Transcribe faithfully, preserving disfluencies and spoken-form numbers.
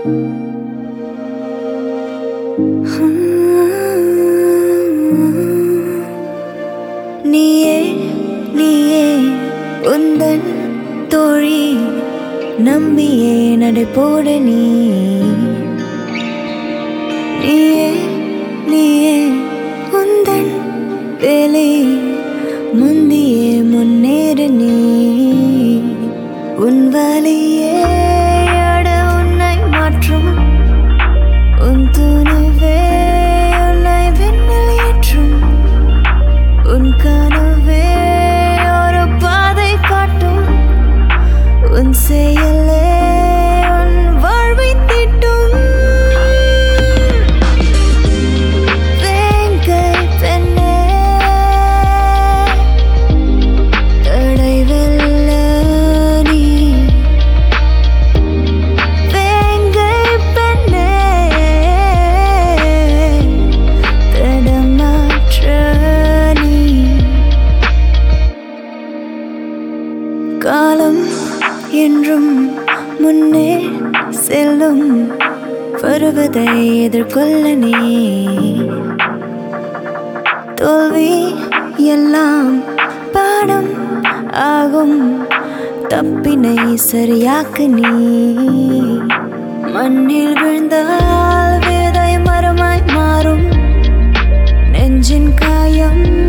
நீயே நீயே உந்தன் தோழி நம்பியே நடைபோட நீ நீயே நீயே உந்தன் வேலை முந்தியே முன்னேறு நீ உன் வழியே அட உன்னை மாற்றும் உன் துணிவே உன்னை விண்ணில் ஏற்றும் உன் கனவே ஒரு பாதை காட்டும் உன் செயலே உன் வாழ்வை தீட்டும் வேங்கை பெண்ணே தடைவல்ல நீ வேங்கை பெண்ணே தடமாற்ற நீ காலம் என்றும் முன்னே செல்லும் வருவதை எதிர்கொள்ள நீ தோல்வி எல்லாம் பாடம் ஆகும் தப்பினை சரியாக்கு நீ மண்ணில் விழுந்தால் விதை மரமாய் மாறும் நெஞ்சின் காயம்